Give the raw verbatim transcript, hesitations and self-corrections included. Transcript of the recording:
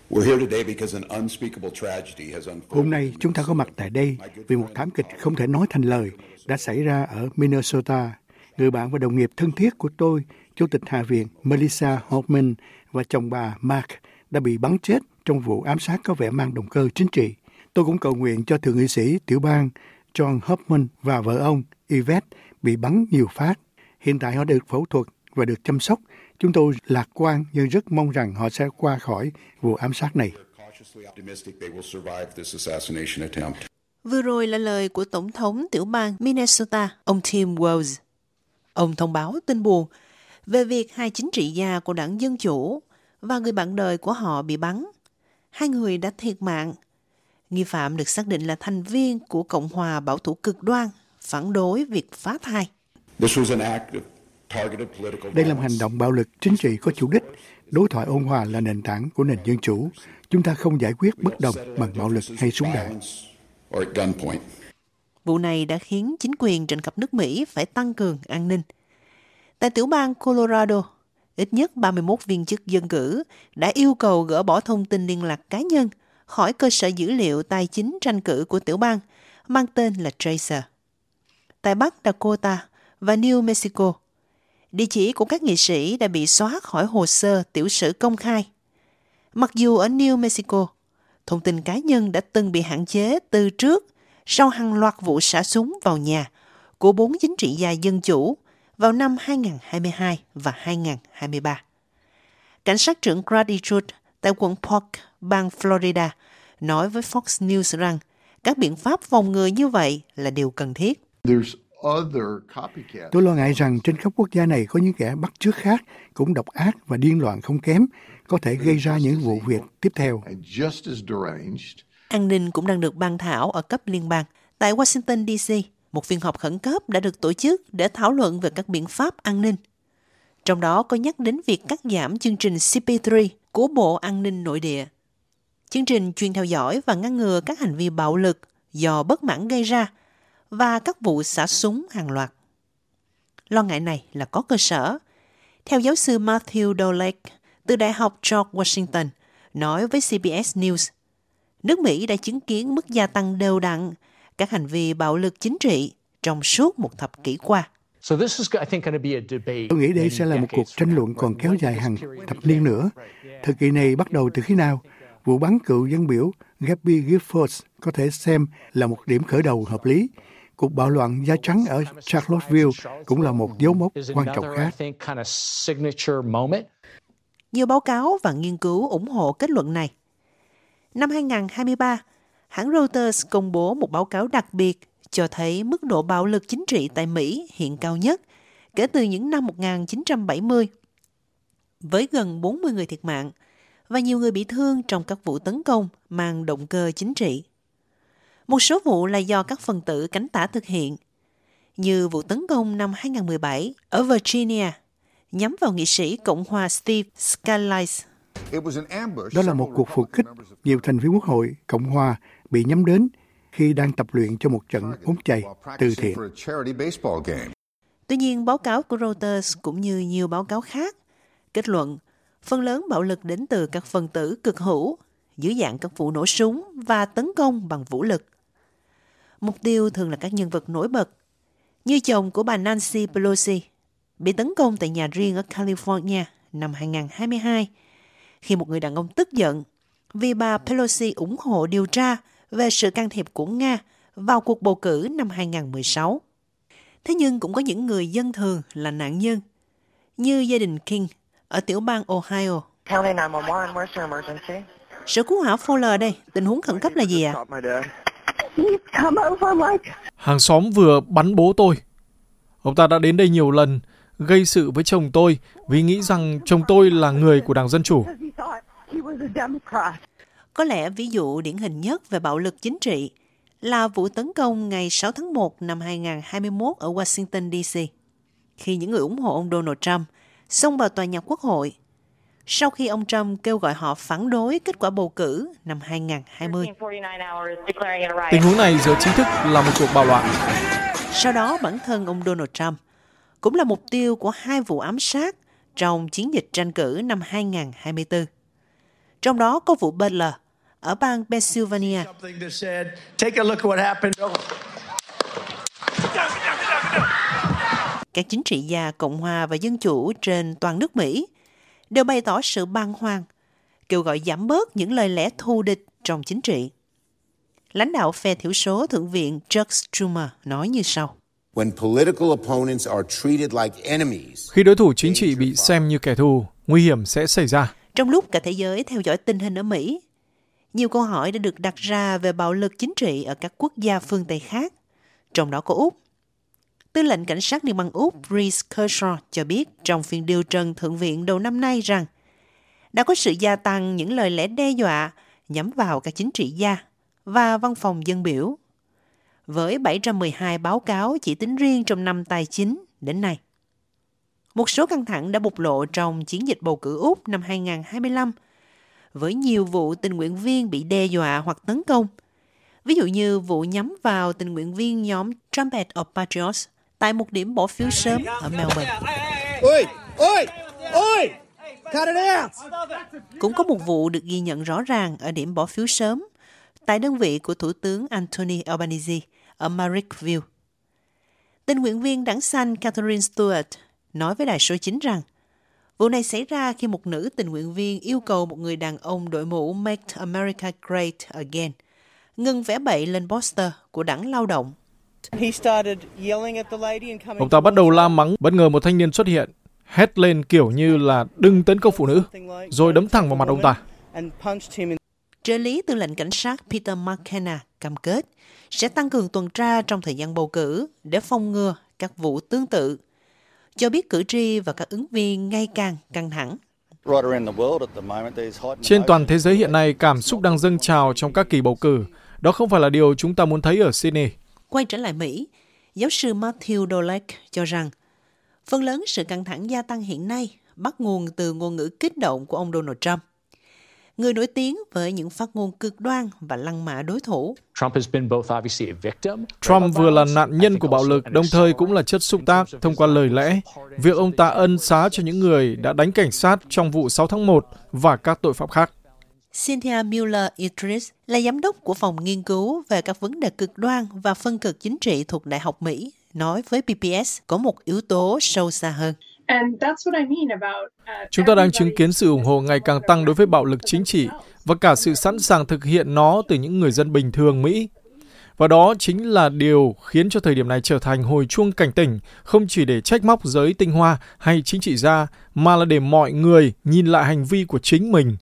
Hôm nay chúng ta có mặt tại đây vì một thảm kịch không thể nói thành lời đã xảy ra ở Minnesota. Người bạn và đồng nghiệp thân thiết của tôi, Chủ tịch Hạ viện Melissa Hoffman và chồng bà Mark đã bị bắn chết trong vụ ám sát có vẻ mang động cơ chính trị. Tôi cũng cầu nguyện cho thượng nghị sĩ tiểu bang John Hoffman và vợ ông Yvette bị bắn nhiều phát. Hiện tại họ được phẫu thuật và được chăm sóc. Chúng tôi lạc quan nhưng rất mong rằng họ sẽ qua khỏi vụ ám sát này. Vừa rồi là lời của Tổng thống tiểu bang Minnesota, ông Tim Walz. Ông thông báo tin buồn về việc hai chính trị gia của đảng Dân Chủ và người bạn đời của họ bị bắn. Hai người đã thiệt mạng. Nghi phạm được xác định là thành viên của Cộng hòa bảo thủ cực đoan, phản đối việc phá thai. Đây là một hành động bạo lực chính trị có chủ đích. Đối thoại ôn hòa là nền tảng của nền dân chủ. Chúng ta không giải quyết bất đồng bằng bạo lực hay súng đạn. Vụ này đã khiến chính quyền trên khắp nước Mỹ phải tăng cường an ninh. Tại tiểu bang Colorado, ít nhất ba mươi mốt viên chức dân cử đã yêu cầu gỡ bỏ thông tin liên lạc cá nhân khỏi cơ sở dữ liệu tài chính tranh cử của tiểu bang, mang tên là Tracer. Tại Bắc Dakota và New Mexico, địa chỉ của các nghị sĩ đã bị xóa khỏi hồ sơ tiểu sử công khai. Mặc dù ở New Mexico, thông tin cá nhân đã từng bị hạn chế từ trước sau hàng loạt vụ xả súng vào nhà của bốn chính trị gia dân chủ vào năm hai không hai hai và hai không hai ba. Cảnh sát trưởng Grady Judd tại quận Polk, bang Florida, nói với Fox News rằng các biện pháp phòng ngừa như vậy là điều cần thiết. Tôi lo ngại rằng trên khắp quốc gia này có những kẻ bắt chước khác cũng độc ác và điên loạn không kém, có thể gây ra những vụ việc tiếp theo. An ninh cũng đang được bàn thảo ở cấp liên bang. Tại Washington, D C, một phiên họp khẩn cấp đã được tổ chức để thảo luận về các biện pháp an ninh. Trong đó có nhắc đến việc cắt giảm chương trình C P ba của Bộ An ninh Nội địa. Chương trình chuyên theo dõi và ngăn ngừa các hành vi bạo lực do bất mãn gây ra và các vụ xả súng hàng loạt. Lo ngại này là có cơ sở. Theo giáo sư Matthew Dolek từ Đại học George Washington, nói với C B S News, nước Mỹ đã chứng kiến mức gia tăng đều đặn các hành vi bạo lực chính trị trong suốt một thập kỷ qua. Tôi nghĩ đây sẽ là một cuộc tranh luận còn kéo dài hàng thập niên nữa. Thời kỳ này bắt đầu từ khi nào? Vụ bắn cựu dân biểu Gabby Giffords có thể xem là một điểm khởi đầu hợp lý. Cuộc bạo loạn da trắng ở Charlottesville cũng là một dấu mốc quan trọng khác. Nhiều báo cáo và nghiên cứu ủng hộ kết luận này. Năm hai không hai ba, hãng Reuters công bố một báo cáo đặc biệt cho thấy mức độ bạo lực chính trị tại Mỹ hiện cao nhất kể từ những năm một nghìn chín trăm bảy mươi, với gần bốn mươi người thiệt mạng và nhiều người bị thương trong các vụ tấn công mang động cơ chính trị. Một số vụ là do các phần tử cánh tả thực hiện, như vụ tấn công năm hai không một bảy ở Virginia nhắm vào nghị sĩ Cộng hòa Steve Scalise. Đó là một cuộc phục kích nhiều thành viên Quốc hội Cộng hòa bị nhắm đến khi đang tập luyện cho một trận bóng chày từ thiện. Tuy nhiên, báo cáo của Reuters cũng như nhiều báo cáo khác kết luận phần lớn bạo lực đến từ các phần tử cực hữu dưới dạng các vụ nổ súng và tấn công bằng vũ lực. Mục tiêu thường là các nhân vật nổi bật, như chồng của bà Nancy Pelosi, bị tấn công tại nhà riêng ở California năm hai không hai hai, khi một người đàn ông tức giận vì bà Pelosi ủng hộ điều tra về sự can thiệp của Nga vào cuộc bầu cử năm hai không một sáu. Thế nhưng cũng có những người dân thường là nạn nhân, như gia đình King ở tiểu bang Ohio. Sở cứu hỏa Fowler đây, tình huống khẩn cấp là gì ạ? Hàng xóm vừa bắn bố tôi. Ông ta đã đến đây nhiều lần, gây sự với chồng tôi vì nghĩ rằng chồng tôi là người của Đảng Dân Chủ. Có lẽ ví dụ điển hình nhất về bạo lực chính trị là vụ tấn công ngày sáu tháng một năm hai không hai mốt ở Washington, D C, khi những người ủng hộ ông Donald Trump xông vào tòa nhà Quốc hội, sau khi ông Trump kêu gọi họ phản đối kết quả bầu cử năm hai không hai không. Tình huống này giờ chính thức là một cuộc bạo loạn. Sau đó, bản thân ông Donald Trump cũng là mục tiêu của hai vụ ám sát trong chiến dịch tranh cử năm hai không hai tư. trong đó có vụ Butler ở bang Pennsylvania. Các chính trị gia Cộng hòa và Dân chủ trên toàn nước Mỹ đều bày tỏ sự bàng hoàng, kêu gọi giảm bớt những lời lẽ thù địch trong chính trị. Lãnh đạo phe thiểu số Thượng viện Chuck Schumer nói như sau. Khi đối thủ chính trị bị xem như kẻ thù, nguy hiểm sẽ xảy ra. Trong lúc cả thế giới theo dõi tình hình ở Mỹ, nhiều câu hỏi đã được đặt ra về bạo lực chính trị ở các quốc gia phương Tây khác, trong đó có Úc. Tư lệnh cảnh sát Liên bang Úc Reece Kershaw cho biết trong phiên điều trần Thượng viện đầu năm nay rằng đã có sự gia tăng những lời lẽ đe dọa nhắm vào các chính trị gia và văn phòng dân biểu, với bảy trăm mười hai báo cáo chỉ tính riêng trong năm tài chính đến nay. Một số căng thẳng đã bộc lộ trong chiến dịch bầu cử Úc năm hai không hai lăm, với nhiều vụ tình nguyện viên bị đe dọa hoặc tấn công. Ví dụ như vụ nhắm vào tình nguyện viên nhóm Trumpet of Patriots tại một điểm bỏ phiếu sớm ở Melbourne. Oi, oi, oi, cut it out. Cũng có một vụ được ghi nhận rõ ràng ở điểm bỏ phiếu sớm tại đơn vị của Thủ tướng Anthony Albanese ở Marrickville. Tình nguyện viên đảng xanh Catherine Stewart nói với đài số chín rằng vụ này xảy ra khi một nữ tình nguyện viên yêu cầu một người đàn ông đội mũ Make America Great Again ngừng vẽ bậy lên poster của đảng Lao động. Ông ta bắt đầu la mắng, bất ngờ một thanh niên xuất hiện, hét lên kiểu như là đừng tấn công phụ nữ, rồi đấm thẳng vào mặt ông ta. Trợ lý tư lệnh cảnh sát Peter McKenna cam kết sẽ tăng cường tuần tra trong thời gian bầu cử để phòng ngừa các vụ tương tự, cho biết cử tri và các ứng viên ngày càng căng thẳng. Trên toàn thế giới hiện nay, cảm xúc đang dâng trào trong các kỳ bầu cử. Đó không phải là điều chúng ta muốn thấy ở Sydney. Quay trở lại Mỹ, giáo sư Matthew Dolek cho rằng phần lớn sự căng thẳng gia tăng hiện nay bắt nguồn từ ngôn ngữ kích động của ông Donald Trump, người nổi tiếng với những phát ngôn cực đoan và lăng mạ đối thủ. Trump vừa là nạn nhân của bạo lực, đồng thời cũng là chất xúc tác thông qua lời lẽ. Việc ông ta ân xá cho những người đã đánh cảnh sát trong vụ sáu tháng một và các tội phạm khác. Cynthia Mueller-Idris là giám đốc của phòng nghiên cứu về các vấn đề cực đoan và phân cực chính trị thuộc Đại học Mỹ, nói với pê bê ét có một yếu tố sâu xa hơn. Chúng ta đang chứng kiến sự ủng hộ ngày càng tăng đối với bạo lực chính trị và cả sự sẵn sàng thực hiện nó từ những người dân bình thường Mỹ. Và đó chính là điều khiến cho thời điểm này trở thành hồi chuông cảnh tỉnh, không chỉ để trách móc giới tinh hoa hay chính trị gia, mà là để mọi người nhìn lại hành vi của chính mình